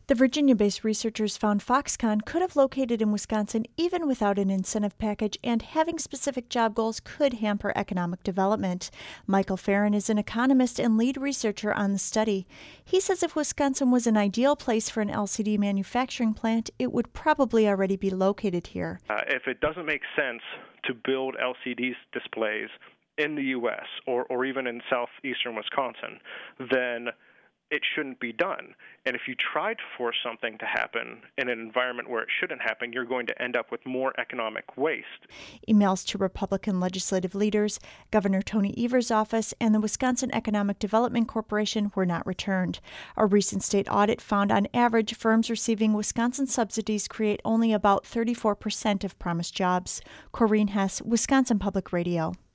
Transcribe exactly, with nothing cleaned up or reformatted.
The Virginia-based researchers found Foxconn could have located in Wisconsin even without an incentive package, and having specific job goals could hamper economic development. Michael Farron is an economist and lead researcher on the study. He says if Wisconsin was an ideal place for an L C D manufacturing plant, it would probably already be located here. Uh, if it doesn't make sense to build L C D displays in the U S or, or even in southeastern Wisconsin, then it shouldn't be done. And if you try to force something to happen in an environment where it shouldn't happen, you're going to end up with more economic waste. Emails to Republican legislative leaders, Governor Tony Evers' office, and the Wisconsin Economic Development Corporation were not returned. A recent state audit found on average firms receiving Wisconsin subsidies create only about thirty-four percent of promised jobs. Corrine Hess, Wisconsin Public Radio.